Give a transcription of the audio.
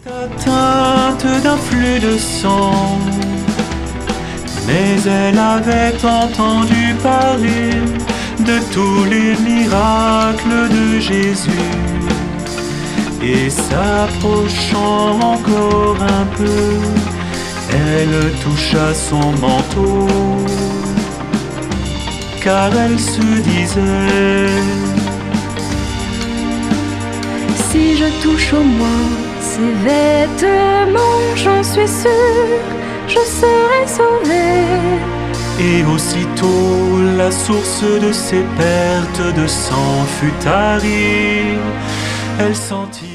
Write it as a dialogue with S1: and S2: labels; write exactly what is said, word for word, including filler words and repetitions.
S1: Atteinte d'un flux de sang, mais elle avait entendu parler de tous les miracles de Jésus. Et s'approchant encore un peu, elle toucha son manteau, car elle se disait:
S2: si je touche au moins ses vêtements, j'en suis sûre, je serai sauvée.
S1: Et aussitôt la source de ses pertes de sang fut tarie. Elle sentit